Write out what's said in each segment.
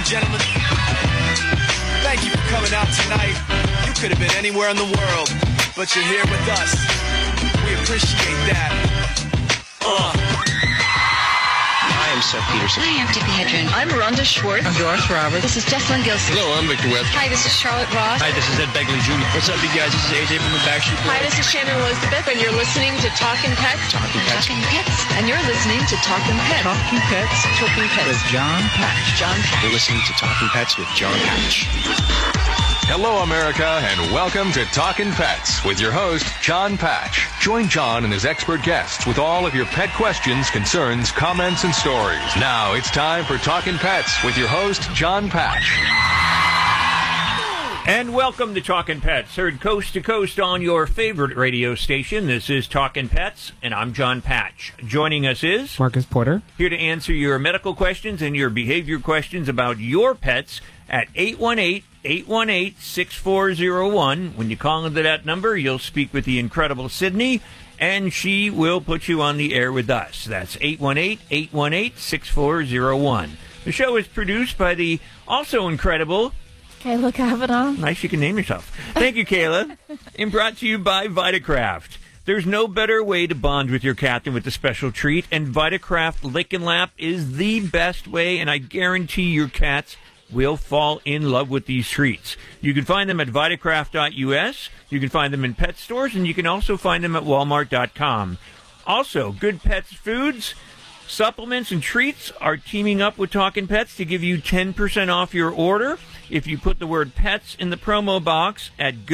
gentlemen, thank you for coming out tonight. You could have been anywhere in the world, but you're here with us. We appreciate that. I am Seth Peterson. Hi, I'm Tippi Hedren. I'm Rhonda Schwartz. I'm Doris Roberts. This is Jessalyn Gilson. Hello, I'm Victor Webb. Hi, this is Charlotte Ross. Hi, this is Ed Begley Jr. What's up, you guys? This is AJ from the Backstreet Boys. Hi, this is Shannon Elizabeth, and you're listening to Talkin' Pets. Talking Pets. Talking Pets. And you're listening to Talkin' Pets. Talking Pets. Talking Pets. With John Patch. John Patch. You're listening to Talking Pets with John Patch. Hello, America, and welcome to Talkin' Pets with your host, John Patch. Join John and his expert guests with all of your pet questions, concerns, comments, and stories. Now it's time for Talkin' Pets with your host, John Patch. And welcome to Talkin' Pets, heard coast to coast on your favorite radio station. This is Talkin' Pets, and I'm John Patch. Joining us is Marcus Porter. Here to answer your medical questions and your behavior questions about your pets at 818-818-6401. When you call into that number, you'll speak with the incredible Sydney, and she will put you on the air with us. That's 818-818-6401. The show is produced by the also incredible Kayla Kavanaugh. Nice you can name yourself. Thank you, Kayla. And brought to you by Vitacraft. There's no better way to bond with your cat than with a special treat, and Vitacraft Lick and Lap is the best way, and I guarantee your cats will fall in love with these treats. You can find them at Vitacraft.us, you can find them in pet stores, and you can also find them at Walmart.com. Also, Good Pets Foods, supplements, and treats are teaming up with Talkin' Pets to give you 10% off your order if you put the word pets in the promo box at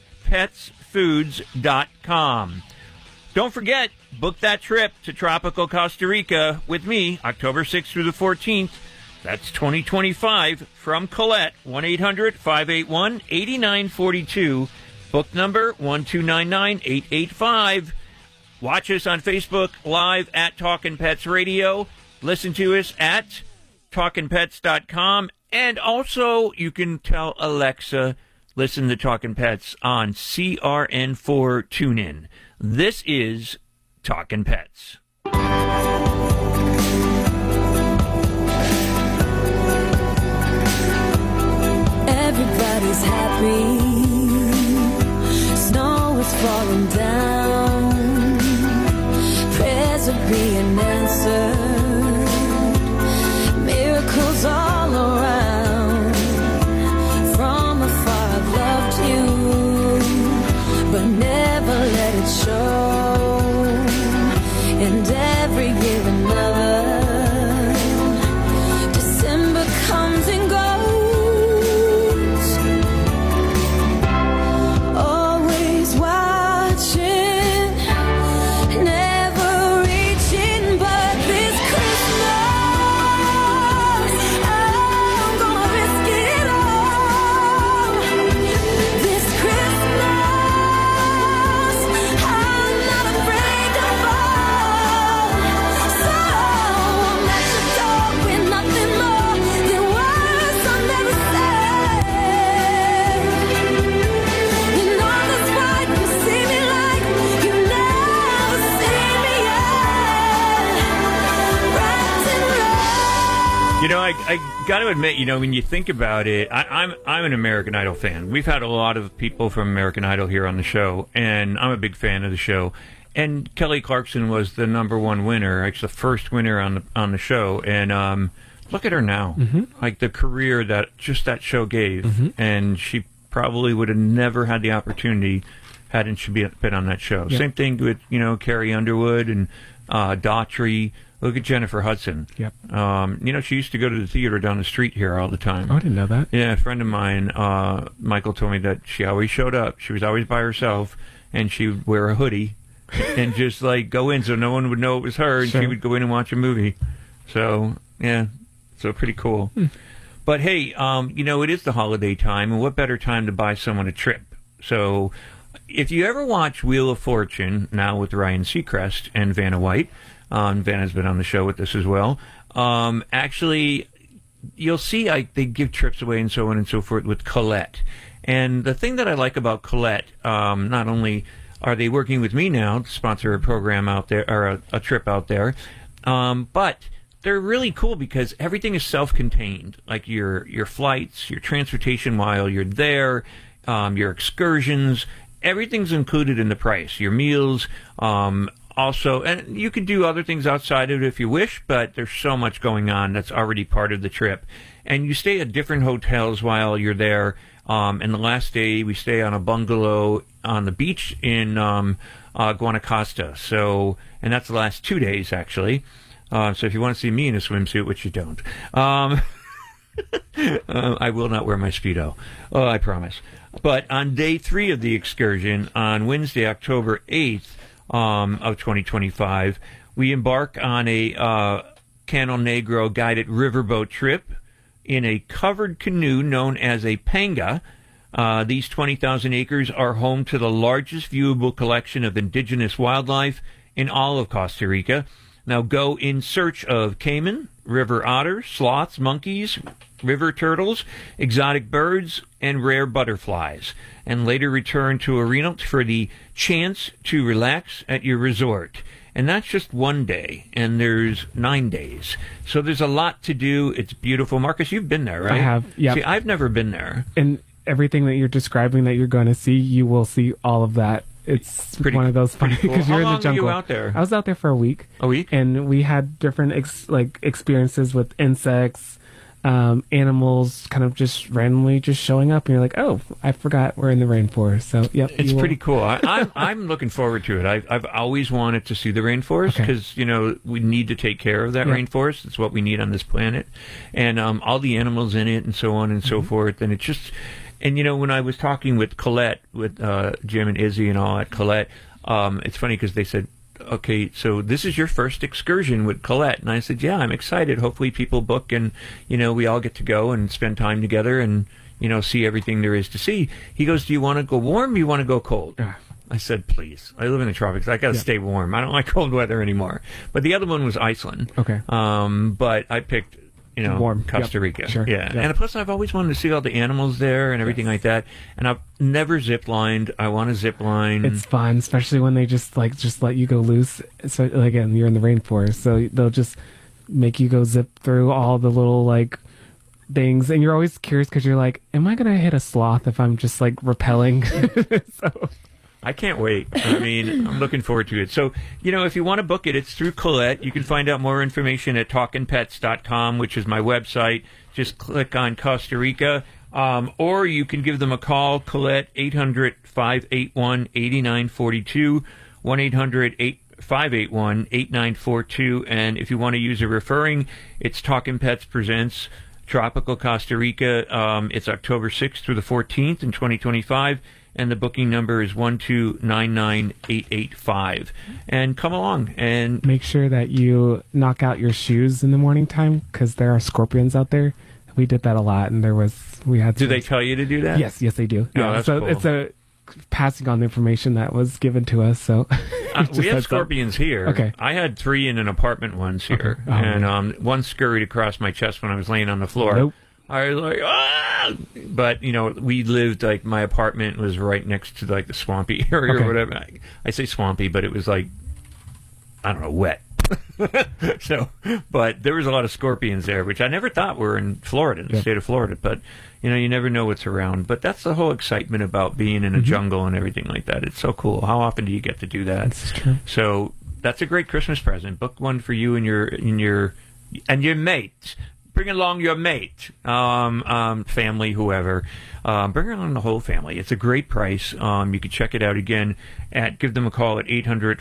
goodpetsfoods.com. Don't forget, book that trip to tropical Costa Rica with me, October 6th through the 14th. That's 2025 from Colette, 1-800-581-8942. Book number 1299885. Watch us on Facebook Live at Talkin' Pets Radio. Listen to us at TalkinPets.com. And also, you can tell Alexa, listen to Talkin' Pets on CRN4 TuneIn. This is Talkin' Pets. Everybody's happy. Snow is falling down. Prayers are being answered. Miracles all around. From afar I've loved you, but never let it show. And every year another. December comes and goes. You know, I got to admit, you know, when you think about it, I'm an American Idol fan. We've had a lot of people from American Idol here on the show, and I'm a big fan of the show. And Kelly Clarkson was the #1 winner, actually the first winner on the show. And look at her now, like the career that show gave, and she probably would have never had the opportunity hadn't she been on that show. Yep. Same thing with Carrie Underwood and Daughtry. Look at Jennifer Hudson. Yep. She used to go to the theater down the street here all the time. Oh, I didn't know that. Yeah, a friend of mine, Michael, told me that she always showed up. She was always by herself, and she would wear a hoodie and just, go in so no one would know it was her, and she would go in and watch a movie. So, yeah, so pretty cool. But, hey, it is the holiday time, and what better time to buy someone a trip? So if you ever watch Wheel of Fortune, now with Ryan Seacrest and Vanna White, Vanna's been on the show with us as well. Actually, you'll see they give trips away and so on and so forth with Colette. And the thing that I like about Colette, not only are they working with me now to sponsor a program out there, or a trip out there, but they're really cool because everything is self-contained. Like your flights, your transportation while you're there, your excursions, everything's included in the price. Your meals, also, and you can do other things outside of it if you wish, but there's so much going on that's already part of the trip. And you stay at different hotels while you're there. And the last day, we stay on a bungalow on the beach in Guanacaste. So, and that's the last 2 days, actually. So if you want to see me in a swimsuit, which you don't, I will not wear my Speedo. Oh, I promise. But on day 3 of the excursion, on Wednesday, October 8th of 2025, we embark on a Cano Negro guided riverboat trip in a covered canoe known as a panga. These 20,000 acres are home to the largest viewable collection of indigenous wildlife in all of Costa Rica. Now go in search of caiman, river otters, sloths, monkeys, river turtles, exotic birds, and rare butterflies, and later return to Orinoco for the chance to relax at your resort. And that's just one day, and there's 9 days. So there's a lot to do. It's beautiful. Marcus, you've been there, right? I have, yeah. See, I've never been there. And everything that you're describing that you're going to see, you will see all of that. It's pretty, one of those funny because cool. you're in the jungle. How long were you out there? I was out there for a week. A week? And we had different experiences with insects, animals kind of just randomly just showing up, and you're like, oh, I forgot we're in the rainforest. So, yep. It's pretty cool. I'm looking forward to it. I've always wanted to see the rainforest because, we need to take care of that rainforest. It's what we need on this planet. And all the animals in it and so on and so forth. And it's just... And, when I was talking with Colette, with Jim and Izzy and all at Colette, it's funny because they said, okay, so this is your first excursion with Colette. And I said, yeah, I'm excited. Hopefully people book and, we all get to go and spend time together and, see everything there is to see. He goes, do you want to go warm or do you want to go cold? I said, please. I live in the tropics. I got to stay warm. I don't like cold weather anymore. But the other one was Iceland. Okay. But I picked... warm. Costa Rica. Sure. Yeah. And plus, I've always wanted to see all the animals there and everything like that. And I've never zip-lined. I want to zip-line. It's fun, especially when they just let you go loose. So, again, you're in the rainforest, so they'll just make you go zip through all the little, things. And you're always curious because you're like, am I going to hit a sloth if I'm just, rappelling? So... I can't wait. I mean, I'm looking forward to it. So, if you want to book it, it's through Colette. You can find out more information at talkinpets.com, which is my website. Just click on Costa Rica. Or you can give them a call, Colette, 800-581-8942, 1-800-581-8942. And if you want to use a referring, it's Talkin' Pets Presents Tropical Costa Rica. It's October 6th through the 14th in 2025. And the booking number is 1299885. And come along and make sure that you knock out your shoes in the morning time because there are scorpions out there. We did that a lot, and we had. Do they tell you to do that? Yes, they do. Oh, yeah, that's so cool. It's a passing on the information that was given to us. So we have scorpions here. Okay, I had 3 in an apartment once here, and one scurried across my chest when I was laying on the floor. Nope. I was like, ah! But, we lived, my apartment was right next to, the swampy area or whatever. I say swampy, but it was, I don't know, wet. So, but there was a lot of scorpions there, which I never thought were in Florida, in the state of Florida. But, you never know what's around. But that's the whole excitement about being in a jungle and everything like that. It's so cool. How often do you get to do that? That's true. So, that's a great Christmas present. Book one for you and your mate. Bring along your mate, family, whoever. Bring along the whole family. It's a great price. You can check it out again give them a call at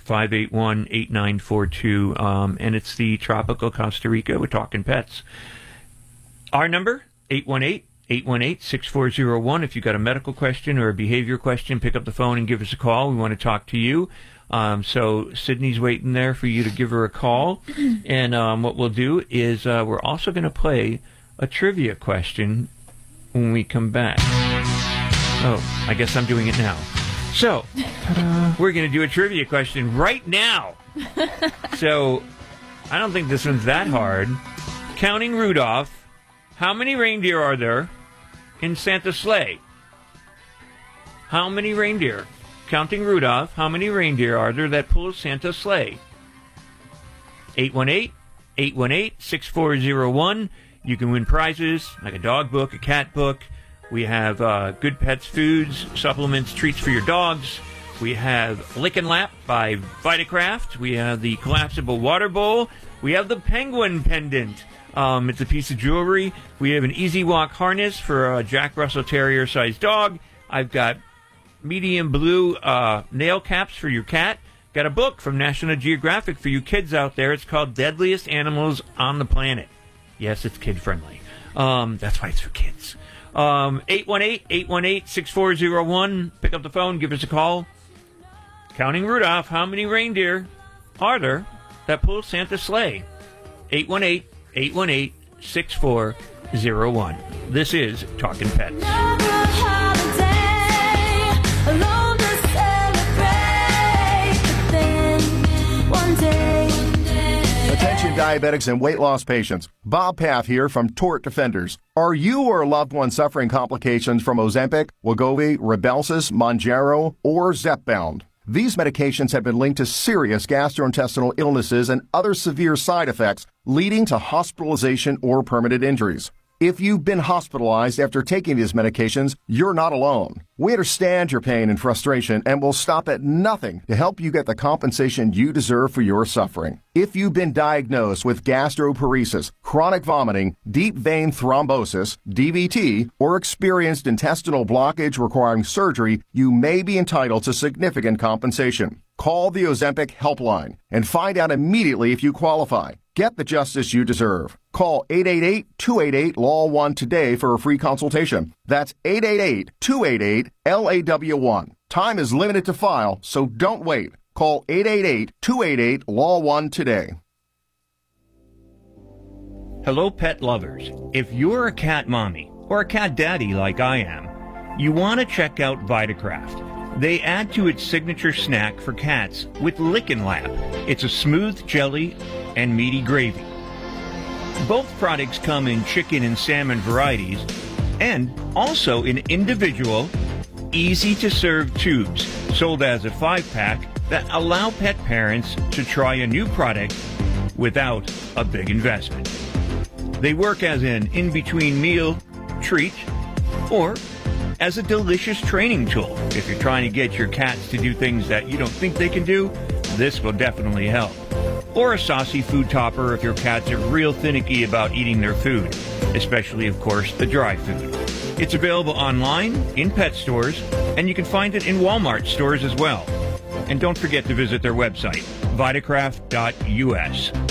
800-581-8942. And it's the Tropical Costa Rica. We're talking pets. Our number, 818-818-6401. If you've got a medical question or a behavior question, pick up the phone and give us a call. We want to talk to you. So Sydney's waiting there for you to give her a call. And what we'll do is we're also going to play a trivia question when we come back. Oh, I guess I'm doing it now. So, we're going to do a trivia question right now. So, I don't think this one's that hard. Counting Rudolph, how many reindeer are there in Santa's sleigh? How many reindeer? Counting Rudolph, how many reindeer are there that pull Santa's sleigh? 818-6401. You can win prizes like a dog book, a cat book. We have Good Pets foods, supplements, treats for your dogs. We have Lick and Lap by Vitacraft. We have the collapsible water bowl. We have the penguin pendant. It's a piece of jewelry. We have an Easy Walk harness for a Jack Russell Terrier-sized dog. I've got medium blue nail caps for your cat. Got a book from National Geographic for you kids out there. It's called Deadliest Animals on the Planet. Yes, it's kid-friendly. That's why it's for kids. 818-818-6401. Pick up the phone. Give us a call. Counting Rudolph, how many reindeer are there that pull Santa's sleigh? 818-818-6401. This is Talking Pets. Attention diabetics and weight loss patients. Bob Paff here from Tort Defenders. Are you or a loved one suffering complications from Ozempic, Wegovy, Rybelsus, Mounjaro, or Zepbound? These medications have been linked to serious gastrointestinal illnesses and other severe side effects, leading to hospitalization or permanent injuries. If you've been hospitalized after taking these medications, you're not alone. We understand your pain and frustration and will stop at nothing to help you get the compensation you deserve for your suffering. If you've been diagnosed with gastroparesis, chronic vomiting, deep vein thrombosis, DVT, or experienced intestinal blockage requiring surgery, you may be entitled to significant compensation. Call the Ozempic helpline and find out immediately if you qualify. Get the justice you deserve. Call 888-288-LAW1 today for a free consultation. That's 888-288-LAW1. Time is limited to file, so don't wait. Call 888-288-LAW1 today. Hello, pet lovers. If you're a cat mommy or a cat daddy like I am, you want to check out Vitacraft. They add to its signature snack for cats with Lick and Lap. It's a smooth jelly and meaty gravy. Both products come in chicken and salmon varieties and also in individual, easy-to-serve tubes sold as a 5-pack that allow pet parents to try a new product without a big investment. They work as an in-between meal treat or as a delicious training tool. If you're trying to get your cats to do things that you don't think they can do, this will definitely help. Or a saucy food topper if your cats are real finicky about eating their food, especially, of course, the dry food. It's available online, in pet stores, and you can find it in Walmart stores as well. And don't forget to visit their website, vitacraft.us.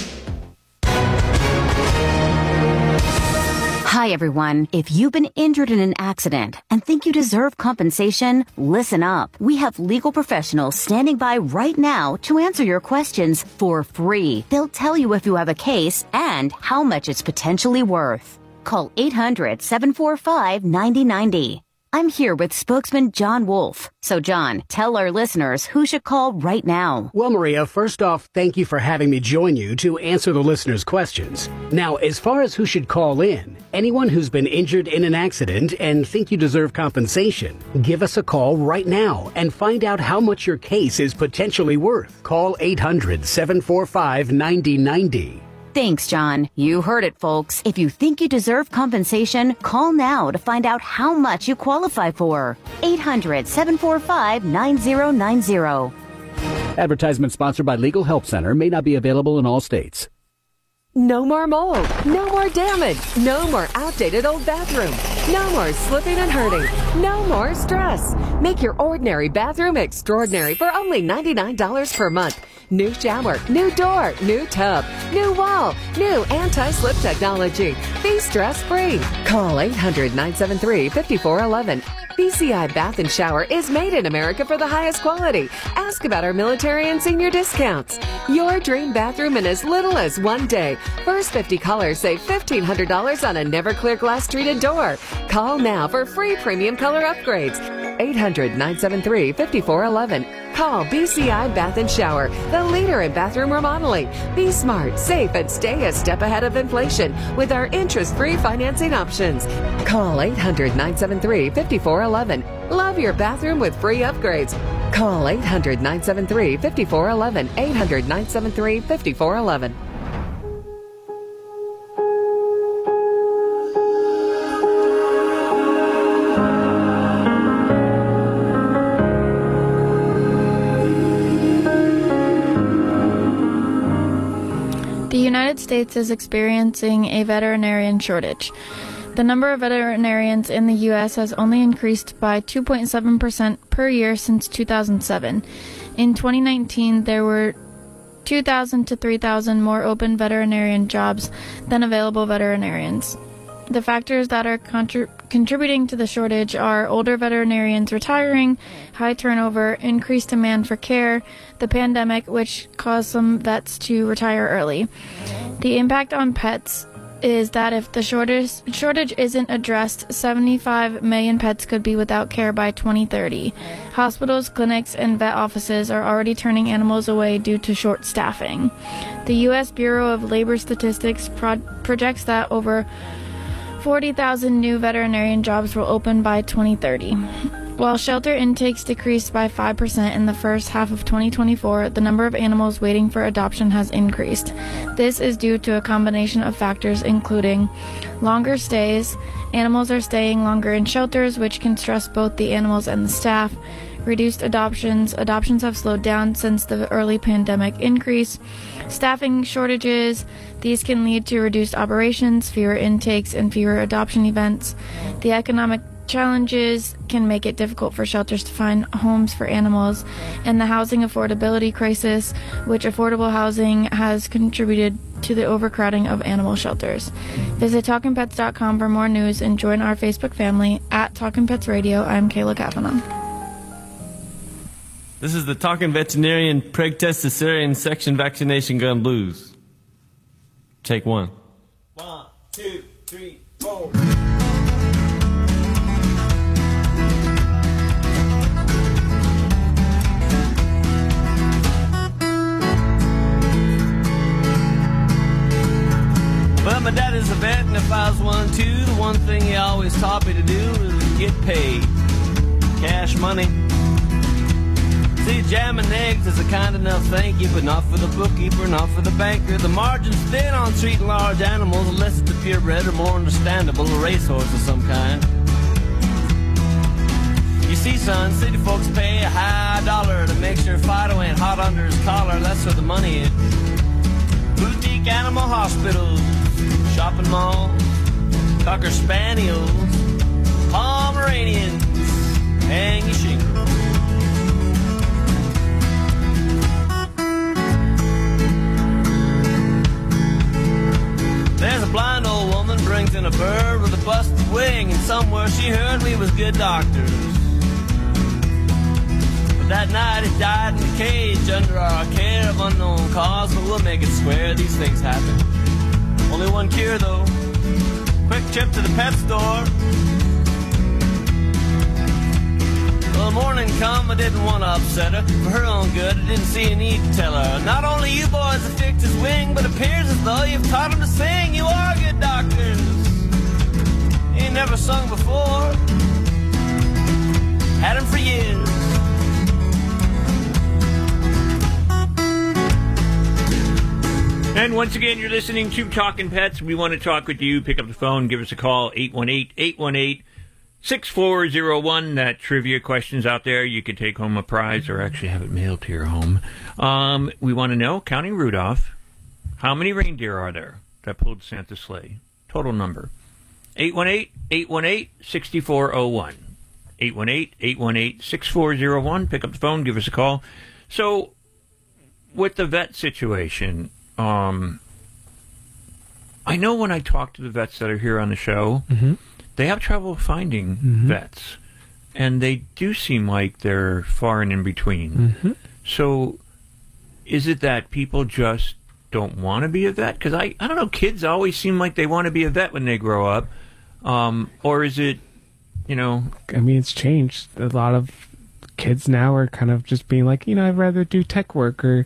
Hi, everyone. If you've been injured in an accident and think you deserve compensation, listen up. We have legal professionals standing by right now to answer your questions for free. They'll tell you if you have a case and how much it's potentially worth. Call 800-745-9090. I'm here with spokesman John Wolf. So, John, tell our listeners who should call right now. Well, Maria, first off, thank you for having me join you to answer the listeners' questions. Now, as far as who should call in, anyone who's been injured in an accident and think you deserve compensation, give us a call right now and find out how much your case is potentially worth. Call 800-745-9090. Thanks, John. You heard it, folks. If you think you deserve compensation, call now to find out how much you qualify for. 800-745-9090. Advertisement sponsored by Legal Help Center. May not be available in all states. No more mold. No more damage. No more outdated old bathroom. No more slipping and hurting. No more stress. Make your ordinary bathroom extraordinary for only $99 per month. New shower, new door, new tub, new wall, new anti-slip technology. Be stress-free. Call 800-973-5411. BCI Bath and Shower is made in America for the highest quality. Ask about our military and senior discounts. Your dream bathroom in as little as 1 day. First 50 callers save $1,500 on a never clear glass treated door. Call now for free premium color upgrades. 800-973-5411. Call BCI Bath and Shower, the leader in bathroom remodeling. Be smart, safe, and stay a step ahead of inflation with our interest-free financing options. Call 800-973-5411. Love your bathroom with free upgrades. Call 800-973-5411. 800-973-5411. The United States is experiencing a veterinarian shortage. The number of veterinarians in the U.S. has only increased by 2.7% per year since 2007. In 2019, there were 2,000 to 3,000 more open veterinarian jobs than available veterinarians. The factors that are contributing to the shortage are older veterinarians retiring, high turnover, increased demand for care, the pandemic, which caused some vets to retire early. The impact on pets is that if the shortage isn't addressed, 75 million pets could be without care by 2030. Hospitals, clinics, and vet offices are already turning animals away due to short staffing. The U.S. Bureau of Labor Statistics projects that over 40,000 new veterinarian jobs will open by 2030. While shelter intakes decreased by 5% in the first half of 2024, the number of animals waiting for adoption has increased. This is due to a combination of factors including longer stays, animals are staying longer in shelters, which can stress both the animals and the staff, reduced adoptions have slowed down since the early pandemic increase, staffing shortages, these can lead to reduced operations, fewer intakes, and fewer adoption events. The economic challenges can make it difficult for shelters to find homes for animals, and the housing affordability crisis, which affordable housing has contributed to the overcrowding of animal shelters. Visit TalkinPets.com for more news and join our Facebook family at Talkin' Pets Radio. I'm Kayla Kavanaugh. This is the Talkin' Veterinarian Preg Test Cesarean Section Vaccination Gun Blues. Take one. 1, 2, 3, 4. Well, my dad is a vet, and if I was one too, the one thing he always taught me to do is get paid. Cash money. See, jamming eggs is a kind enough thank you, but not for the bookkeeper, not for the banker. The margin's thin on treating large animals, unless it's a purebred or more understandable, a racehorse of some kind. You see, son, city folks pay a high dollar to make sure Fido ain't hot under his collar. That's where the money is. Boutique animal hospitals, shopping malls, Cocker Spaniels, Pomeranians, hang your shingles. There's a blind old woman brings in a bird with a busted wing, and somewhere she heard we was good doctors. But that night it died in a cage under our care of unknown cause, but we'll make it square, these things happen. Only one cure though, quick trip to the pet store. Well, the morning come, I didn't want to upset her. For her own good, I didn't see a need to tell her. Not only you boys have fixed his wing, but it appears as though you've taught him to sing. You are good doctors. He ain't never sung before. Had him for years. And once again, you're listening to Talkin' Pets. We want to talk with you. Pick up the phone. Give us a call, 818-818-6401. That trivia questions out there. You can take home a prize or actually have it mailed to your home. We want to know, counting Rudolph, how many reindeer are there that pulled Santa's sleigh? Total number. 818-818-6401. 818-818-6401. Pick up the phone. Give us a call. So, with the vet situation, I know when I talk to the vets that are here on the show, they have trouble finding vets, and they do seem like they're far and in between. So is it that people just don't want to be a vet? Because I don't know, kids always seem like they want to be a vet when they grow up. Or is it, I mean, it's changed. A lot of kids now are kind of just being like, I'd rather do tech work or,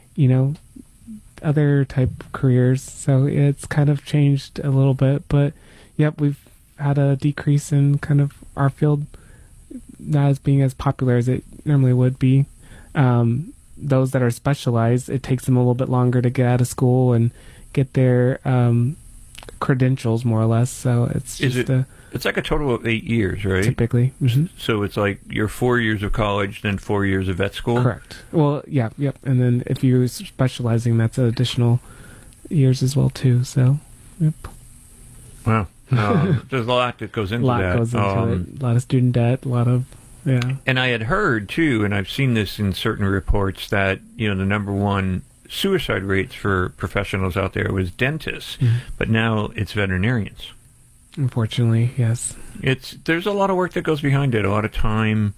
other type careers. So it's kind of changed a little bit. But, yep, we've had a decrease in kind of our field not as being as popular as it normally would be. Those that are specialized, it takes them a little bit longer to get out of school and get their credentials, more or less. So it's it's like a total of 8 years, right? Typically. So it's like you're 4 years of college, then 4 years of vet school? Correct. Well, yep. And then if you're specializing, that's an additional years as well too. So, yep. Wow. There's a lot that goes into that. A lot goes into it. A lot of student debt. A lot of And I had heard too, and I've seen this in certain reports that the number one suicide rates for professionals out there was dentists, but now it's veterinarians. Unfortunately, yes. There's a lot of work that goes behind it, a lot of time,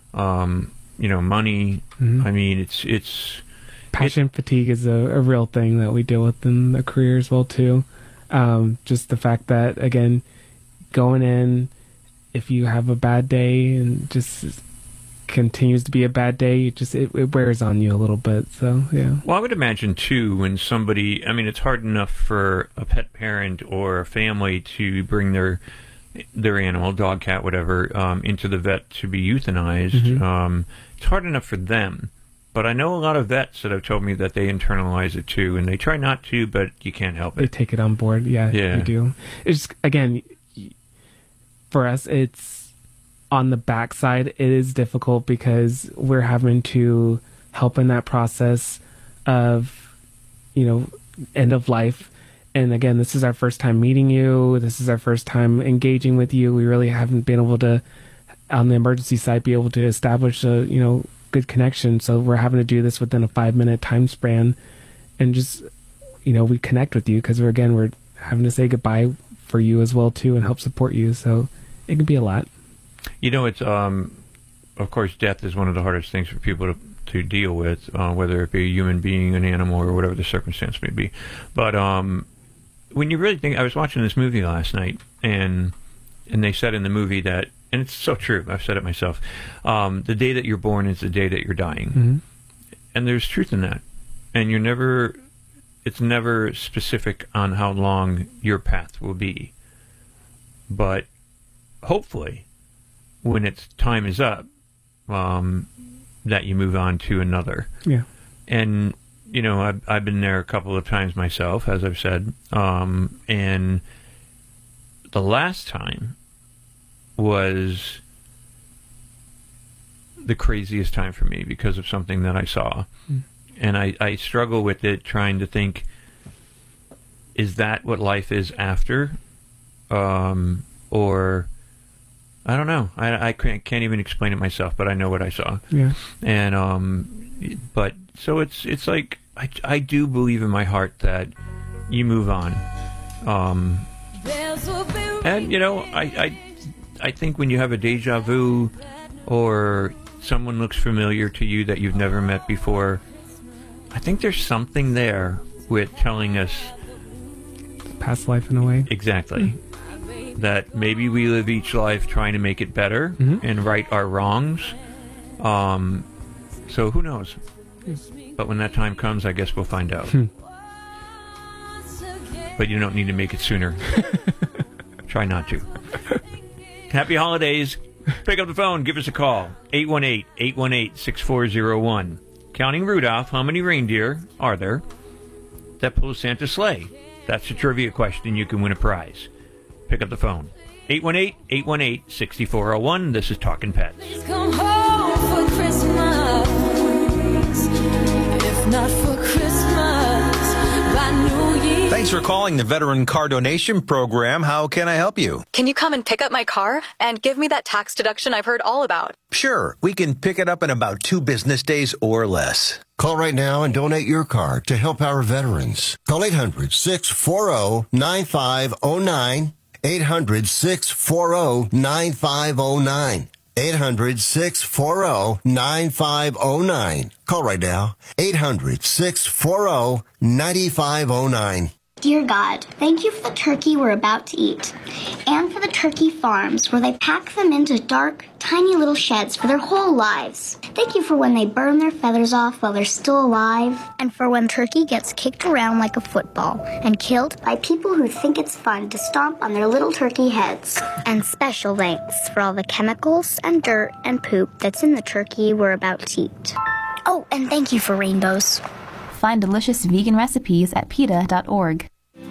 money. I mean, it's passion fatigue is a real thing that we deal with in the career as well too. Just the fact that, again, going in, if you have a bad day and just continues to be a bad day, it wears on you a little bit. So, yeah. Well, I would imagine, too, when somebody, it's hard enough for a pet parent or a family to bring their animal, dog, cat, whatever, into the vet to be euthanized. It's hard enough for them. But I know a lot of vets that have told me that they internalize it, too, and they try not to, but you can't help it. They take it on board. Yeah, you do. It's, again, for us, it's on the backside. It is difficult because we're having to help in that process of, end of life. And again, this is our first time meeting you. This is our first time engaging with you. We really haven't been able to, on the emergency side, be able to establish a, good connection. So we're having to do this within a 5-minute time span, and just, we connect with you because we're having to say goodbye for you as well too, and help support you. So it can be a lot. It's of course, death is one of the hardest things for people to deal with, whether it be a human being, an animal, or whatever the circumstance may be. But when you really think, I was watching this movie last night, and they said in the movie that, and it's so true, I've said it myself, the day that you're born is the day that you're dying. And there's truth in that. And it's never specific on how long your path will be. But hopefully, when its time is up, that you move on to another. Yeah. And, I've been there a couple of times myself, as I've said. And the last time was the craziest time for me because of something that I saw. And I struggle with it, trying to think, is that what life is after? Or I don't know. I can't even explain it myself, but I know what I saw. Yeah. And but so it's like I do believe in my heart that you move on. And I think when you have a deja vu, or someone looks familiar to you that you've never met before, I think there's something there with telling us past life in a way. Exactly. That maybe we live each life trying to make it better and right our wrongs. So who knows? But when that time comes, I guess we'll find out. But you don't need to make it sooner. Try not to. Happy holidays. Pick up the phone. Give us a call. 818-818-6401. Counting Rudolph, how many reindeer are there that pull Santa's sleigh? That's a trivia question. You can win a prize. Pick up the phone. 818-818-6401. This is Talking Pets. Please come home for Christmas. If not for Christmas, by New Year. Thanks for calling the Veteran Car Donation Program. How can I help you? Can you come and pick up my car and give me that tax deduction I've heard all about? Sure. We can pick it up in about 2 business days or less. Call right now and donate your car to help our veterans. Call 800-640-9509. 800-640-9509. 800-640-9509. Call right now. 800-640-9509. Dear God, thank you for the turkey we're about to eat, and for the turkey farms where they pack them into dark, tiny little sheds for their whole lives. Thank you for when they burn their feathers off while they're still alive, and for when turkey gets kicked around like a football and killed by people who think it's fun to stomp on their little turkey heads. And special thanks for all the chemicals and dirt and poop that's in the turkey we're about to eat. Oh, and thank you for rainbows. Find delicious vegan recipes at PETA.org.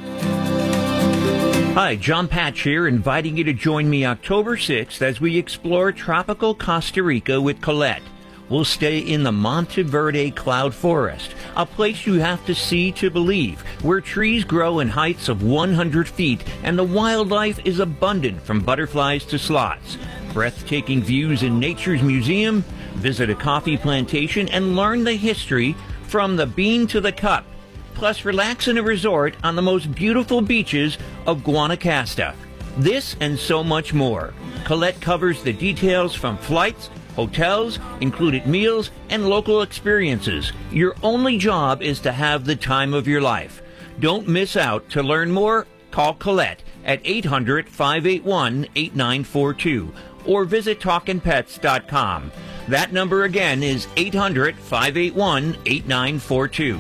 Hi, John Patch here, inviting you to join me October 6th as we explore tropical Costa Rica with Colette, will stay in the Monteverde Cloud Forest, a place you have to see to believe, where trees grow in heights of 100 feet and the wildlife is abundant from butterflies to sloths. Breathtaking views in Nature's Museum, visit a coffee plantation and learn the history from the bean to the cup. Plus, relax in a resort on the most beautiful beaches of Guanacaste. This and so much more. Colette covers the details from flights, hotels, included meals, and local experiences. Your only job is to have the time of your life. Don't miss out. To learn more, call Colette at 800-581-8942 or visit TalkinPets.com. That number again is 800-581-8942.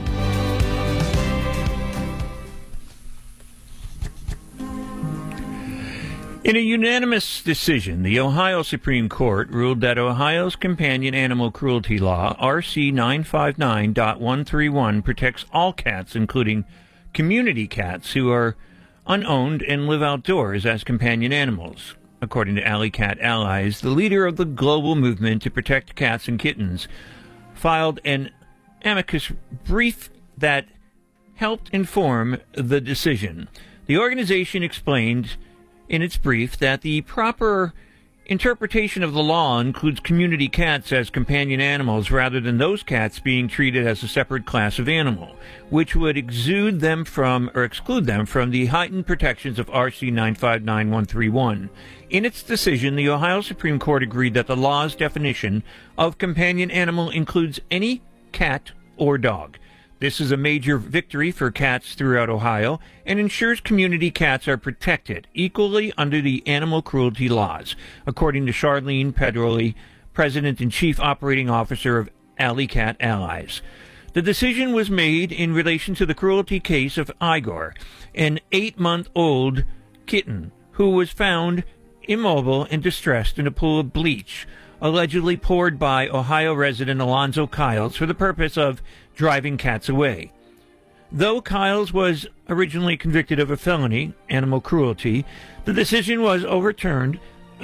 In a unanimous decision, the Ohio Supreme Court ruled that Ohio's companion animal cruelty law, RC 959.131, protects all cats, including community cats who are unowned and live outdoors as companion animals. According to Alley Cat Allies, the leader of the global movement to protect cats and kittens filed an amicus brief that helped inform the decision. The organization explained in its brief that the proper interpretation of the law includes community cats as companion animals rather than those cats being treated as a separate class of animal, which would exclude them from the heightened protections of RC 959.131. In its decision, the Ohio Supreme Court agreed that the law's definition of companion animal includes any cat or dog. This is a major victory for cats throughout Ohio and ensures community cats are protected equally under the animal cruelty laws, according to Charlene Pedroli, President and Chief Operating Officer of Alley Cat Allies. The decision was made in relation to the cruelty case of Igor, an 8-month-old kitten who was found immobile and distressed in a pool of bleach, allegedly poured by Ohio resident Alonzo Kiles for the purpose of driving cats away. Though Kiles was originally convicted of a felony, animal cruelty, the decision was overturned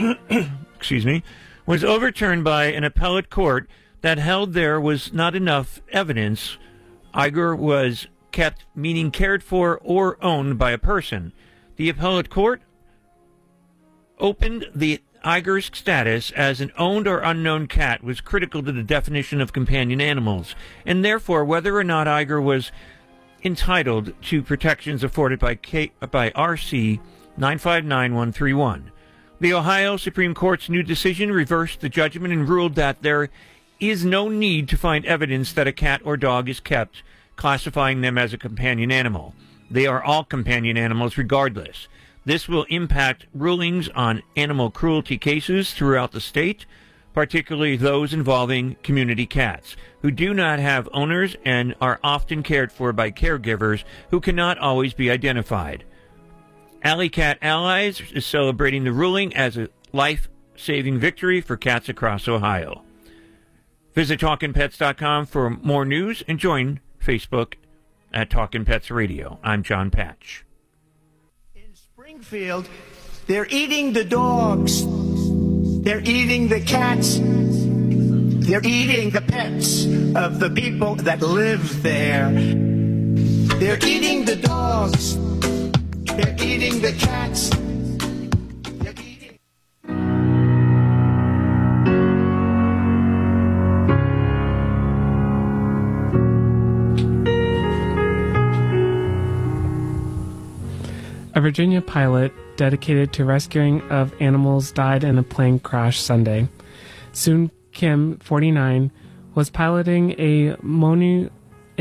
was overturned by an appellate court that held there was not enough evidence Igor was kept, meaning cared for or owned by a person. The appellate court opened the Igor's status as an owned or unknown cat was critical to the definition of companion animals, and therefore whether or not Igor was entitled to protections afforded by RC 959.131. The Ohio Supreme Court's new decision reversed the judgment and ruled that there is no need to find evidence that a cat or dog is kept, classifying them as a companion animal. They are all companion animals regardless. This will impact rulings on animal cruelty cases throughout the state, particularly those involving community cats, who do not have owners and are often cared for by caregivers who cannot always be identified. Alley Cat Allies is celebrating the ruling as a life-saving victory for cats across Ohio. Visit TalkinPets.com for more news and join Facebook at Talkin' Pets Radio. I'm John Patch. Springfield, they're eating the dogs, they're eating the cats, they're eating the pets of the people that live there. They're eating the dogs, they're eating the cats. A Virginia pilot dedicated to rescuing of animals died in a plane crash Sunday. Soon Kim, 49, was piloting a Monu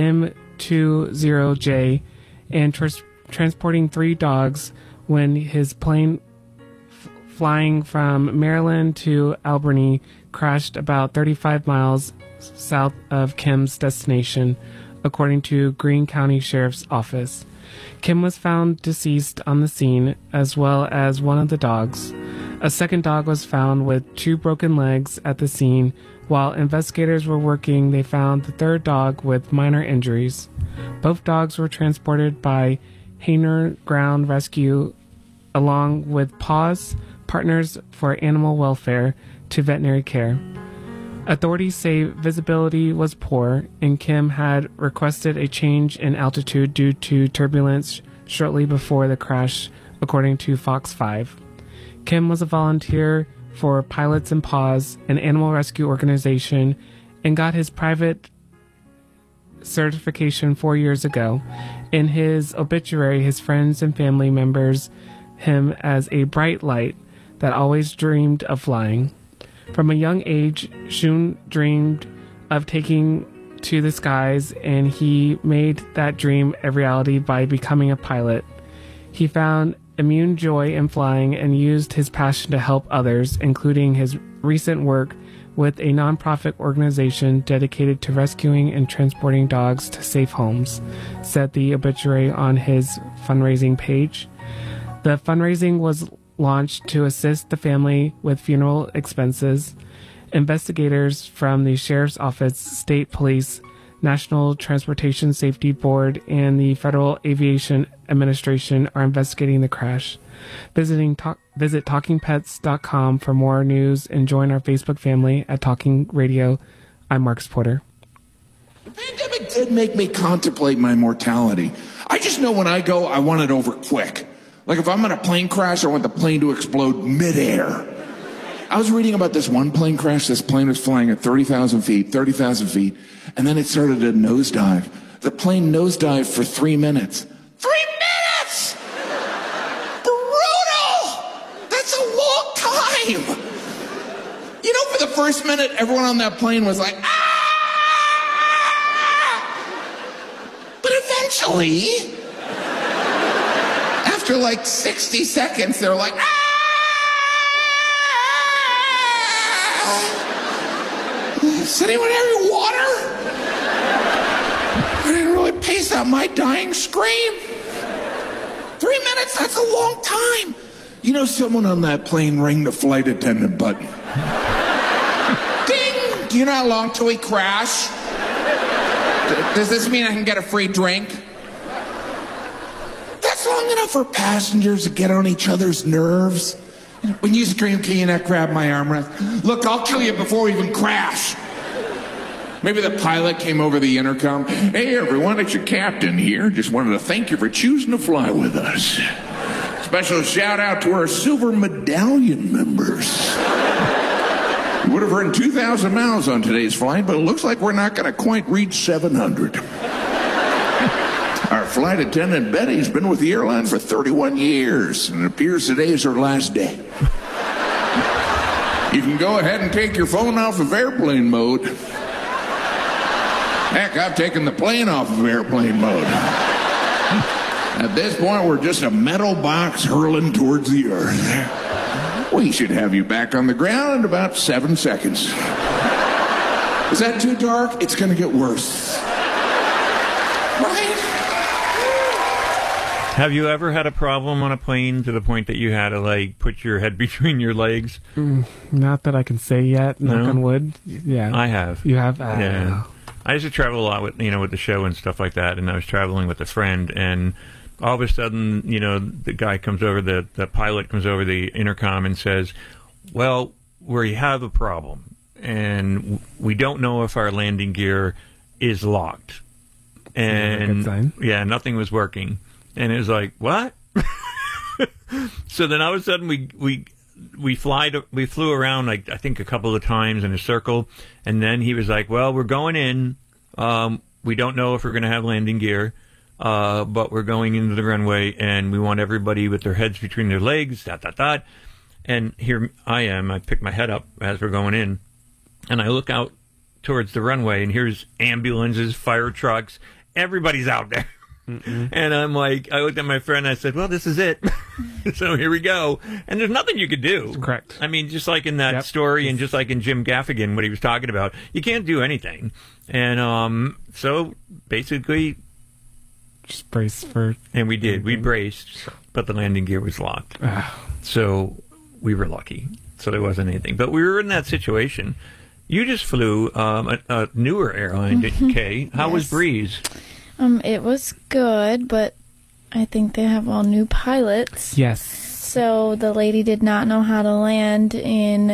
M20J and transporting 3 dogs when his plane flying from Maryland to Albany crashed about 35 miles south of Kim's destination, according to Greene County Sheriff's Office. Kim was found deceased on the scene, as well as one of the dogs. A second dog was found with 2 broken legs at the scene. While investigators were working, they found the third dog with minor injuries. Both dogs were transported by Hainer Ground Rescue, along with PAWS, Partners for Animal Welfare, to veterinary care. Authorities say visibility was poor, and Kim had requested a change in altitude due to turbulence shortly before the crash, according to Fox 5. Kim was a volunteer for Pilots and Paws, an animal rescue organization, and got his private certification 4 years ago. In his obituary, his friends and family members him as a bright light that always dreamed of flying. From a young age, Shun dreamed of taking to the skies, and he made that dream a reality by becoming a pilot. He found immune joy in flying and used his passion to help others, including his recent work with a nonprofit organization dedicated to rescuing and transporting dogs to safe homes, said the obituary on his fundraising page. The fundraising was launched to assist the family with funeral expenses. Investigators from the Sheriff's Office, State Police, National Transportation Safety Board, and the Federal Aviation Administration are investigating the crash. Visit TalkingPets.com for more news and join our Facebook family at Talking Radio. I'm Marcus Porter. The pandemic did make me contemplate my mortality. I just know when I go, I want it over quick. Like if I'm in a plane crash, I want the plane to explode midair. I was reading about this one plane crash. This plane was flying at 30,000 feet, and then it started to nosedive. The plane nosedived for 3 minutes. 3 minutes! Brutal! That's a long time! You know, for the first minute, everyone on that plane was like, ah! But eventually, after like 60 seconds, they're like, ah! Does anyone have any water? I didn't really pace out my dying scream. 3 minutes, that's a long time. You know, someone on that plane rang the flight attendant button. Ding! Do you know how long till we crash? Does this mean I can get a free drink? That's long enough for passengers to get on each other's nerves. When you scream, can you not grab my armrest? Look, I'll kill you before we even crash. Maybe the pilot came over the intercom. Hey, everyone, it's your captain here. Just wanted to thank you for choosing to fly with us. Special shout out to our silver medallion members. You would have earned 2,000 miles on today's flight, but it looks like we're not going to quite reach 700. Our flight attendant, Betty's been with the airline for 31 years, and it appears today is her last day. You can go ahead and take your phone off of airplane mode. Heck, I've taken the plane off of airplane mode. At this point, we're just a metal box hurling towards the earth. We should have you back on the ground in about 7 seconds. Is that too dark? It's going to get worse. Right? Have you ever had a problem on a plane to the point that you had to, like, put your head between your legs? Not that I can say yet, knock on wood. Yeah. I have. You have? Yeah. I used to travel a lot with, with the show and stuff like that, and I was traveling with a friend, and all of a sudden, the guy comes over, the pilot comes over the intercom and says, well, we have a problem, and we don't know if our landing gear is locked. And, yeah, nothing was working. And it was like, what? So then all of a sudden we flew around, like, I think a couple of times in a circle, and then he was like, well, we're going in. We don't know if we're going to have landing gear, but we're going into the runway, and we want everybody with their heads between their legs, ... And here I am. I pick my head up as we're going in, and I look out towards the runway, and here's ambulances, fire trucks. Everybody's out there. Mm-mm. And I'm like, I looked at my friend and I said, well, this is it. So here we go. And there's nothing you could do. Correct. I mean, just like in that story and just like in Jim Gaffigan, what he was talking about, you can't do anything. And so basically... just brace for... And we did. We braced, but the landing gear was locked. So we were lucky. So there wasn't anything. But we were in that situation. You just flew a newer airline, didn't you, Kay? How was Breeze? It was good, but I think they have all new pilots. Yes. So the lady did not know how to land in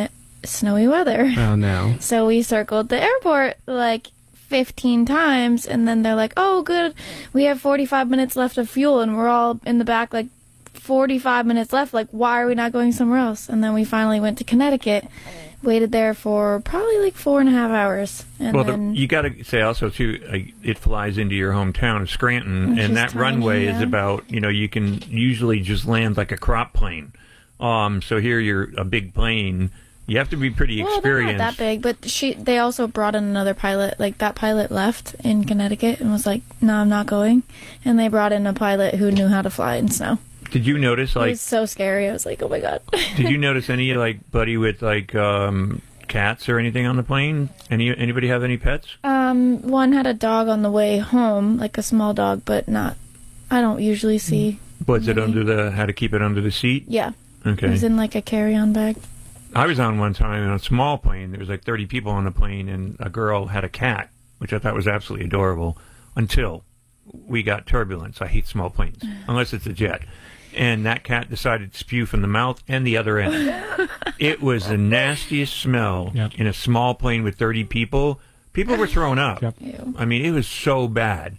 snowy weather. Oh, no. So we circled the airport like 15 times, and then they're like, oh, good, we have 45 minutes left of fuel, and we're all in the back like 45 minutes left. Like, why are we not going somewhere else? And then we finally went to Connecticut, waited there for probably like 4.5 hours. And well, then you got to say also, too, it flies into your hometown of Scranton, and that runway is about, you can usually just land like a crop plane. So here you're a big plane. You have to be pretty experienced. They're not that big, but they also brought in another pilot. Like, that pilot left in Connecticut and was like, no, I'm not going. And they brought in a pilot who knew how to fly in snow. Did you notice, It was so scary. I was like, oh my God. Did you notice any, buddy with, cats or anything on the plane? Anybody have any pets? One had a dog on the way home, like a small dog, but I don't usually see. Was it had to keep it under the seat? Yeah. Okay. It was in like a carry-on bag. I was on one time on a small plane. There was like 30 people on the plane, and a girl had a cat, which I thought was absolutely adorable, until we got turbulence. I hate small planes, unless it's a jet. And that cat decided to spew from the mouth and the other end. It was the nastiest smell in a small plane with 30 people. People were throwing up. I mean, it was so bad.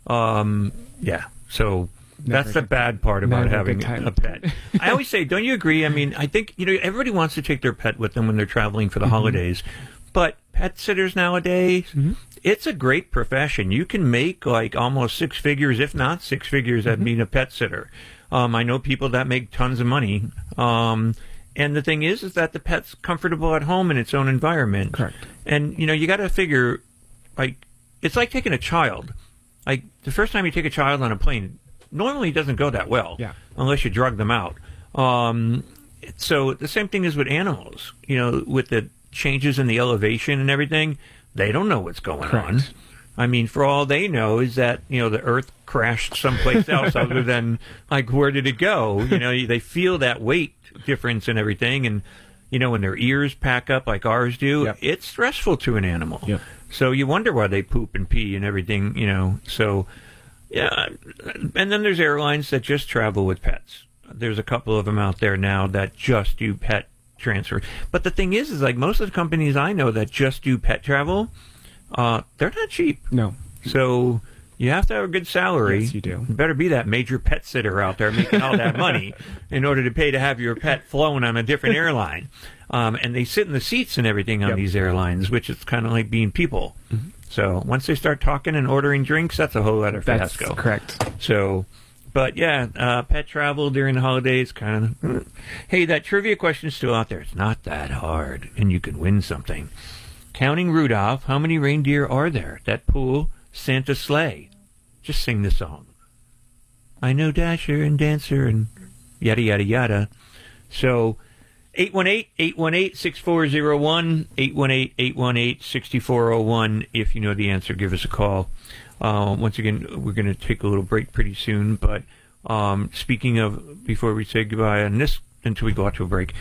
So that's the bad part about having a pet. I always say, don't you agree? I mean, I think, everybody wants to take their pet with them when they're traveling for the holidays. But pet sitters nowadays, it's a great profession. You can make like almost 6 figures, if not 6 figures, at being a pet sitter. I know people that make tons of money. And the thing is that the pet's comfortable at home in its own environment. Correct. And, you got to figure, it's like taking a child. Like, the first time you take a child on a plane, normally it doesn't go that well. Yeah. Unless you drug them out. So the same thing is with animals. With the changes in the elevation and everything, they don't know what's going on. I mean, for all they know is that, the Earth crashed someplace else other than, where did it go? They feel that weight difference and everything. And, when their ears pack up like ours do, it's stressful to an animal. So you wonder why they poop and pee and everything, So, yeah. And then there's airlines that just travel with pets. There's a couple of them out there now that just do pet transfer. But the thing is most of the companies I know that just do pet travel, they're not cheap. No. So you have to have a good salary. Yes, you do. You better be that major pet sitter out there making all that money in order to pay to have your pet flown on a different airline. And they sit in the seats and everything on these airlines, which is kind of like being people. So once they start talking and ordering drinks, that's a whole other fiasco. That's correct. So, but yeah, pet travel during the holidays, kind of. Hey, that trivia question is still out there. It's not that hard, and you can win something. Counting Rudolph, how many reindeer are there that pull Santa's sleigh? Just sing the song. I know Dasher and Dancer and yada, yada, yada. So, 818-818-6401, 818-818-6401. If you know the answer, give us a call. Once again, we're going to take a little break pretty soon. But speaking of, before we say goodbye on this, until we go out to a break,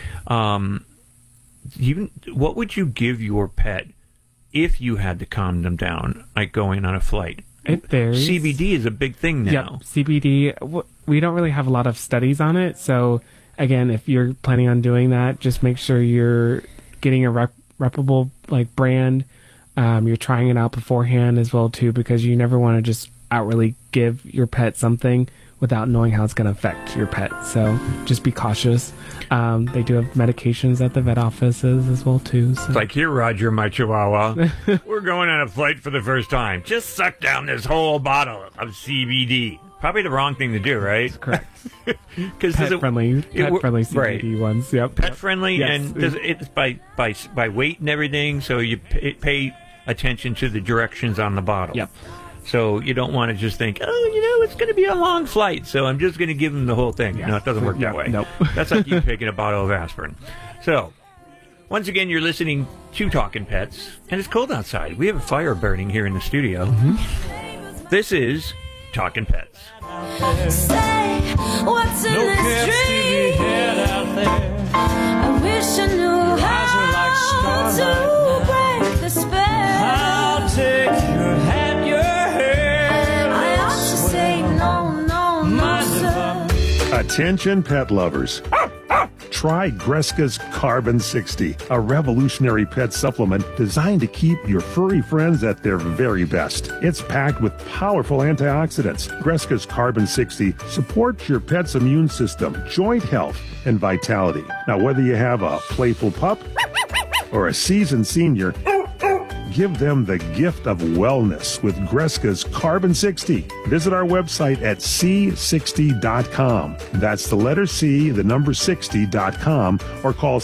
what would you give your pet if you had to calm them down, like going on a flight? It varies. CBD is a big thing now. Yep, CBD. We don't really have a lot of studies on it, so again, if you're planning on doing that, just make sure you're getting a reputable brand. You're trying it out beforehand as well too, because you never want to just outwardly give your pet something without knowing how it's going to affect your pet. So just be cautious. They do have medications at the vet offices as well too. So. It's like, here, Roger, my Chihuahua, we're going on a flight for the first time. Just suck down this whole bottle of CBD. Probably the wrong thing to do, right? That's correct. Pet-friendly CBD ones. Yep. Pet-friendly, yes. And it's by weight and everything, so you pay attention to the directions on the bottle. Yep. So you don't want to just think, it's going to be a long flight, so I'm just going to give them the whole thing. Yeah. No, it doesn't work that way. Nope. That's like you taking a bottle of aspirin. So, once again, you're listening to Talking Pets, and it's cold outside. We have a fire burning here in the studio. Mm-hmm. This is Talking Pets. Say, what's in this dream? Out there. I wish I knew how to break the spell. I'll take your hand, your hair. I ought to say no, sir. Attention pet lovers. try Greska's Carbon 60, a revolutionary pet supplement designed to keep your furry friends at their very best. It's packed with powerful antioxidants. Greska's Carbon 60 supports your pet's immune system, joint health, and vitality. Now, whether you have a playful pup or a seasoned senior, give them the gift of wellness with Greska's Carbon 60. Visit our website at C60.com. That's the letter C, the number 60.com, or call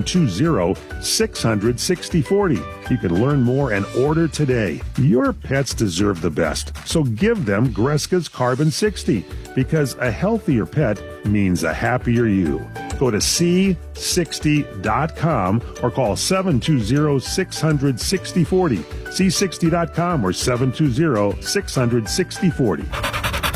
720-600-6040. You can learn more and order today. Your pets deserve the best, so give them Greska's Carbon 60, because a healthier pet means a happier you. Go to C60.com or call 720-600-6040. C60.com or 720-600-6040.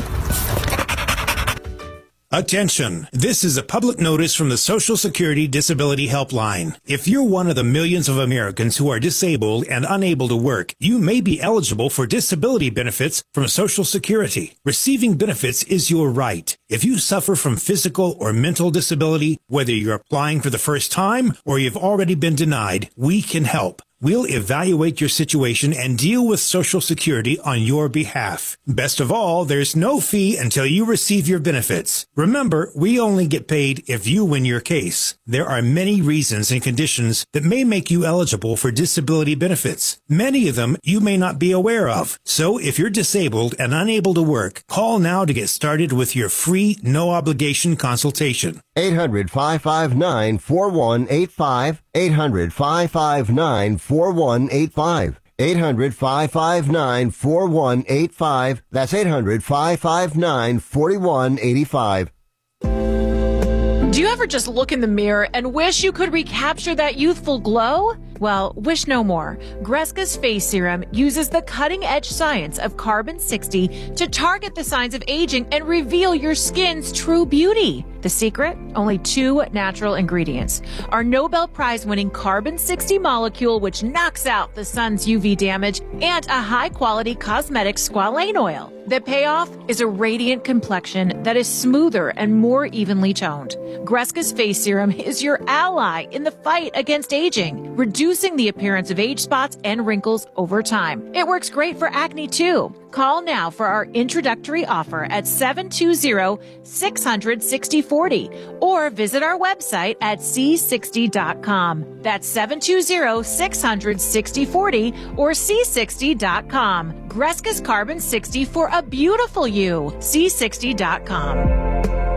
Attention! This is a public notice from the Social Security Disability Helpline. If you're one of the millions of Americans who are disabled and unable to work, you may be eligible for disability benefits from Social Security. Receiving benefits is your right. If you suffer from physical or mental disability, whether you're applying for the first time or you've already been denied, we can help. We'll evaluate your situation and deal with Social Security on your behalf. Best of all, there's no fee until you receive your benefits. Remember, we only get paid if you win your case. There are many reasons and conditions that may make you eligible for disability benefits. Many of them you may not be aware of. So if you're disabled and unable to work, call now to get started with your free, no-obligation consultation. 800-559-4185. 800-559-4185. 800-559-4185. That's 800-559-4185. Do you ever just look in the mirror and wish you could recapture that youthful glow? Well, wish no more. Greska's Face Serum uses the cutting-edge science of Carbon 60 to target the signs of aging and reveal your skin's true beauty. The secret? Only 2 natural ingredients. Our Nobel Prize-winning Carbon 60 molecule, which knocks out the sun's UV damage, and a high-quality cosmetic squalane oil. The payoff is a radiant complexion that is smoother and more evenly toned. Greska's Face Serum is your ally in the fight against aging, reducing the appearance of age spots and wrinkles over time. It works great for acne too. Call now for our introductory offer at 720-600-6040 or visit our website at C60.com. That's 720-600-6040 or C60.com. Greska's Carbon 60 for a beautiful you. C60.com.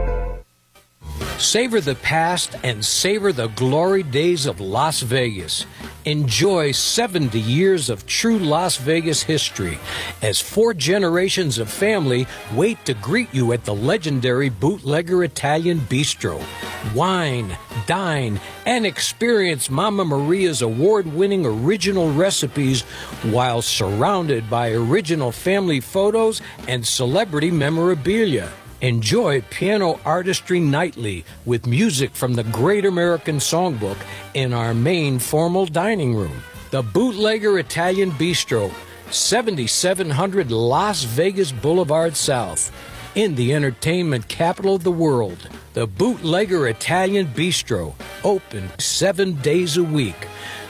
Savor the past and savor the glory days of Las Vegas. Enjoy 70 years of true Las Vegas history as 4 generations of family wait to greet you at the legendary Bootlegger Italian Bistro. Wine, dine, and experience Mama Maria's award-winning original recipes while surrounded by original family photos and celebrity memorabilia. Enjoy piano artistry nightly with music from the Great American Songbook in our main formal dining room. The Bootlegger Italian Bistro, 7700 Las Vegas Boulevard South, in the entertainment capital of the world. The Bootlegger Italian Bistro, open 7 days a week.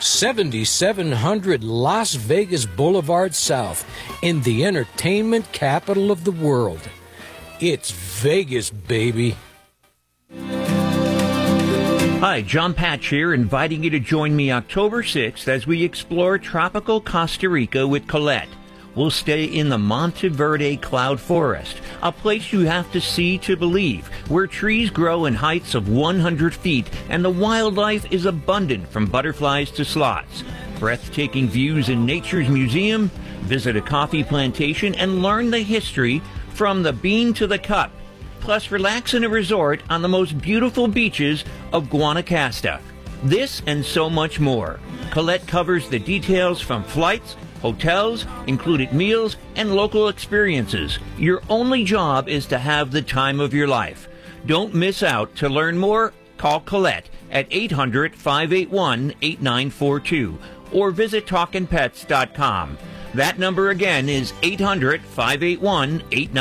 7700 Las Vegas Boulevard South, in the entertainment capital of the world. It's Vegas, baby. Hi, John Patch here, inviting you to join me October 6th as we explore tropical Costa Rica with Colette. We'll stay in the Monteverde Cloud Forest, a place you have to see to believe, where trees grow in heights of 100 feet and the wildlife is abundant from butterflies to sloths. Breathtaking views in Nature's Museum, visit a coffee plantation and learn the history from the bean to the cup. Plus, relax in a resort on the most beautiful beaches of Guanacaste. This and so much more. Colette covers the details from flights, hotels, included meals, and local experiences. Your only job is to have the time of your life. Don't miss out. To learn more, call Colette at 800-581-8942 or visit TalkinPets.com. That number again is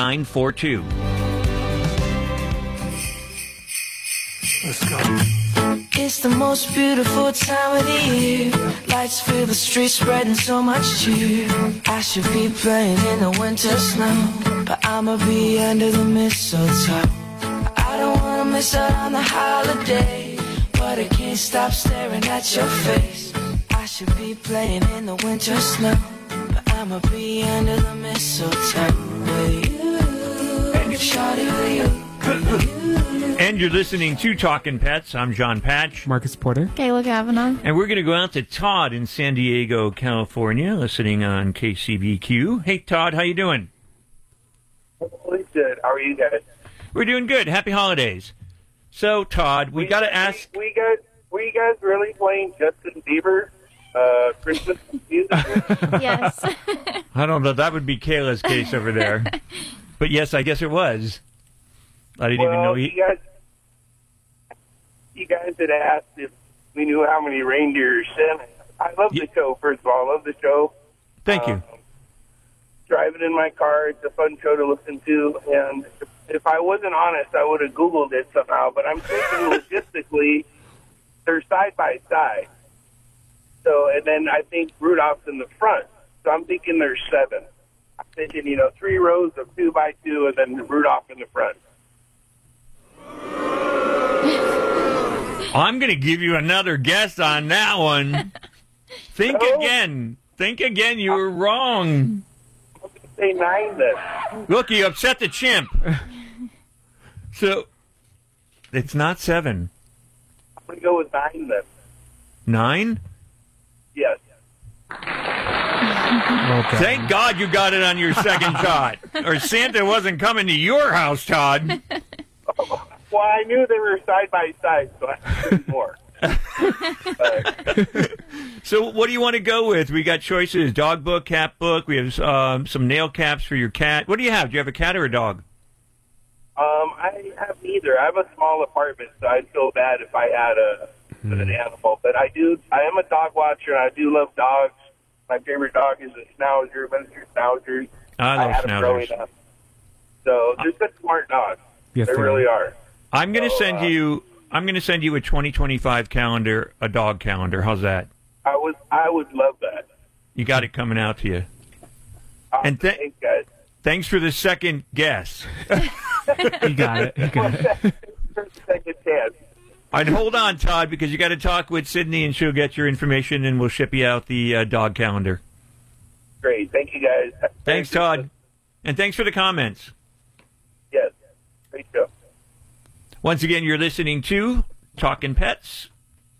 800-581-8942. Let's go. It's the most beautiful time of the year. Lights fill the streets, spreading so much cheer. I should be playing in the winter snow, but I'ma be under the mistletoe. I don't wanna miss out on the holiday, but I can't stop staring at your face. I should be playing in the winter snow, but I'ma be under the mistletoe with you, shawty with you. And you're listening to Talkin' Pets. I'm John Patch. Marcus Porter. Kayla Kavanaugh. And we're going to go out to Todd in San Diego, California, listening on KCBQ. Hey, Todd, how you doing? Really good. How are you guys? We're doing good. Happy holidays. So, Todd, we got to ask... Were you guys really playing Justin Bieber Christmas music? Yes. I don't know. That would be Kayla's case over there. But yes, I guess it was. I didn't even know you guys had asked if we knew how many reindeer Santa. I love the show, first of all. I love the show. Thank you. Driving in my car, it's a fun show to listen to. And if I wasn't honest, I would have Googled it somehow. But I'm thinking logistically, they're side by side. So, and then I think Rudolph's in the front. So I'm thinking there's 7. I'm thinking, 3 rows of 2 by 2 and then Rudolph in the front. I'm going to give you another guess on that one. Think again. Think again. You were wrong. I'm going to say 9 then. Look, you upset the chimp. So, it's not 7. I'm going to go with 9 then. 9? Yes. Okay. Thank God you got it on your second shot. Or Santa wasn't coming to your house, Todd. Well, I knew they were side by side, so I had more. So what do you want to go with? We got choices: dog book, cat book. We have some nail caps for your cat. What do you have? Do you have a cat or a dog? I have neither. I have a small apartment, so I'd feel bad if I had an animal. But I am a dog watcher, and I do love dogs. My favorite dog is a Schnauzer, miniature Schnauzers. I had them growing up. So they're such smart dogs. Yes, they really are. I'm going to send you a 2025 calendar, a dog calendar. How's that? I would love that. You got it coming out to you. And thanks, guys. Thanks for the second guess. You got it. Second chance. And hold on, Todd, because you got to talk with Sydney, and she'll get your information, and we'll ship you out the dog calendar. Great. Thank you, guys. Thanks, Todd. And thanks for the comments. Yes. Great show. Once again, you're listening to Talkin' Pets.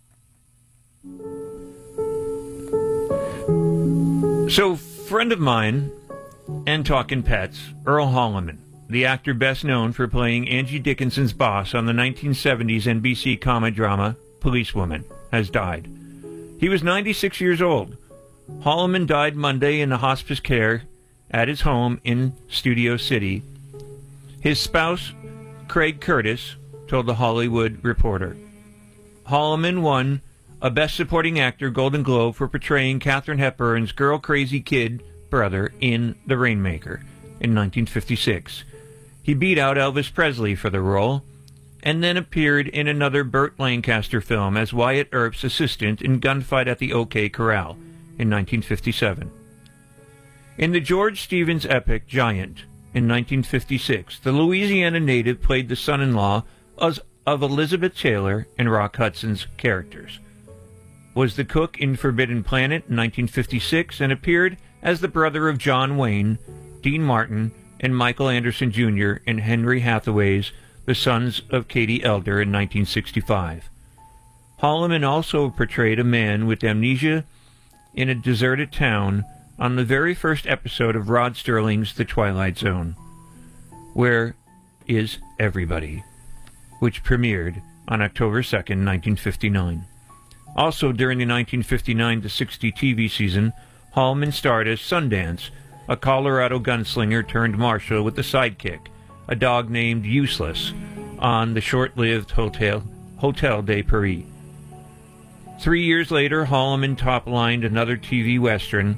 So, friend of mine and Talkin' Pets, Earl Holliman, the actor best known for playing Angie Dickinson's boss on the 1970s NBC comedy drama Policewoman, has died. He was 96 years old. Holliman died Monday in the hospice care at his home in Studio City. His spouse, Craig Curtis, told The Hollywood Reporter. Holliman won a Best Supporting Actor Golden Globe for portraying Katharine Hepburn's girl-crazy kid brother in The Rainmaker in 1956. He beat out Elvis Presley for the role, and then appeared in another Burt Lancaster film as Wyatt Earp's assistant in Gunfight at the OK Corral in 1957. In the George Stevens epic Giant in 1956, the Louisiana native played the son-in-law of Elizabeth Taylor and Rock Hudson's characters, was the cook in Forbidden Planet in 1956, and appeared as the brother of John Wayne, Dean Martin, and Michael Anderson Jr. in Henry Hathaway's The Sons of Katie Elder in 1965. Holliman also portrayed a man with amnesia in a deserted town on the very first episode of Rod Serling's The Twilight Zone, Where Is Everybody?, which premiered on October 2nd, 1959. Also during the 1959-60 TV season, Holliman starred as Sundance, a Colorado gunslinger turned marshal with a sidekick, a dog named Useless, on the short-lived Hotel de Paris. 3 years later, Holliman top-lined another TV Western,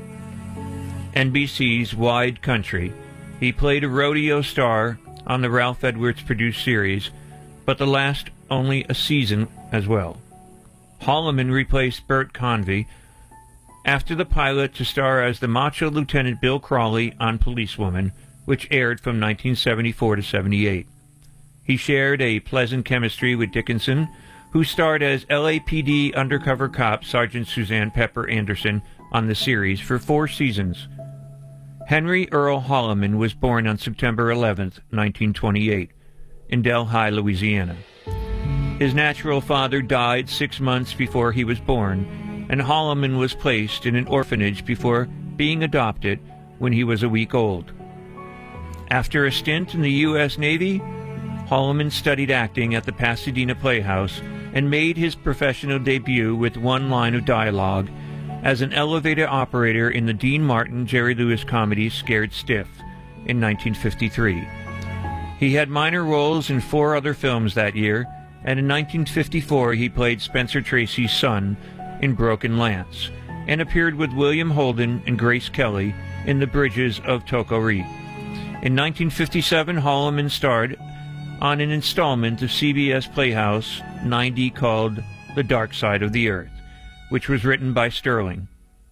NBC's Wide Country. He played a rodeo star on the Ralph Edwards-produced series, but the last only a season as well. Holloman replaced Bert Convy after the pilot to star as the macho Lieutenant Bill Crawley on Policewoman, which aired from 1974 to 78. He shared a pleasant chemistry with Dickinson, who starred as LAPD undercover cop Sergeant Suzanne Pepper Anderson on the series for 4 seasons. Henry Earl Holloman was born on September 11, 1928, in Delhi, Louisiana. His natural father died 6 months before he was born, and Holloman was placed in an orphanage before being adopted when he was a week old. After a stint in the U.S. Navy, Holloman studied acting at the Pasadena Playhouse and made his professional debut with one line of dialogue as an elevator operator in the Dean Martin Jerry Lewis comedy Scared Stiff in 1953. He had minor roles in 4 other films that year, and in 1954 he played Spencer Tracy's son in Broken Lance, and appeared with William Holden and Grace Kelly in The Bridges of Toko-Ri. In 1957, Holloman starred on an installment of CBS Playhouse 90 called The Dark Side of the Earth, which was written by Sterling.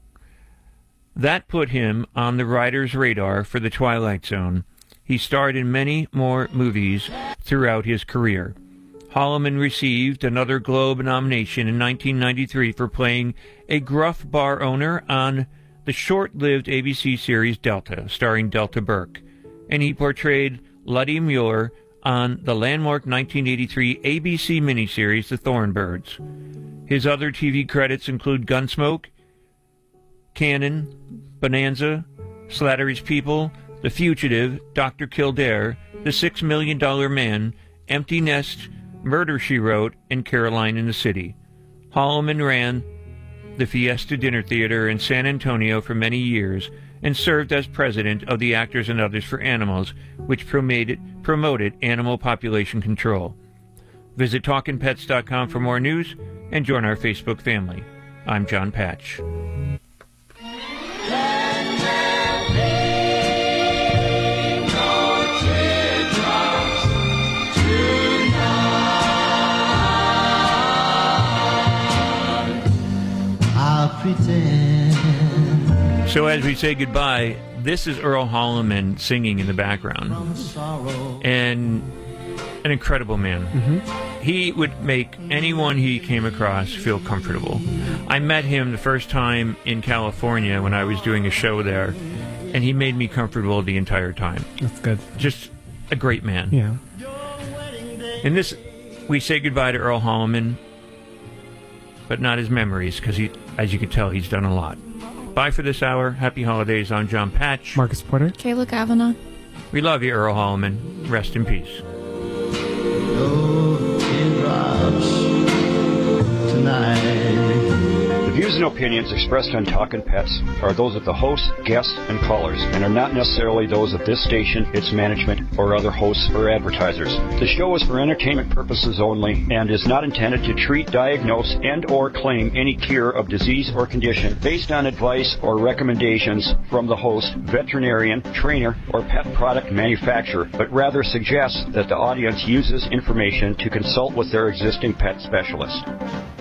That put him on the writer's radar for The Twilight Zone. He starred in many more movies throughout his career. Holloman received another Globe nomination in 1993 for playing a gruff bar owner on the short-lived ABC series Delta, starring Delta Burke, and he portrayed Luddy Muir on the landmark 1983 ABC miniseries The Thornbirds. His other TV credits include Gunsmoke, Cannon, Bonanza, Slattery's People, The Fugitive, Dr. Kildare, The $6 Million Man, Empty Nest, Murder, She Wrote, and Caroline in the City. Holloman ran the Fiesta Dinner Theater in San Antonio for many years and served as president of the Actors and Others for Animals, which promoted animal population control. Visit TalkinPets.com for more news and join our Facebook family. I'm John Patch. So as we say goodbye, this is Earl Holloman singing in the background. And an incredible man. Mm-hmm. He would make anyone he came across feel comfortable. I met him the first time in California when I was doing a show there, and he made me comfortable the entire time. That's good. Just a great man. Yeah. In this, we say goodbye to Earl Holloman, but not his memories, because he, as you can tell, he's done a lot. Bye for this hour. Happy holidays. I'm John Patch. Marcus Porter. Kayla Kavanaugh. We love you, Earl Holloman. Rest in peace. The views and opinions expressed on Talkin' Pets are those of the host, guests, and callers, and are not necessarily those of this station, its management, or other hosts or advertisers. The show is for entertainment purposes only and is not intended to treat, diagnose, and or claim any cure of disease or condition based on advice or recommendations from the host, veterinarian, trainer, or pet product manufacturer, but rather suggests that the audience uses information to consult with their existing pet specialist.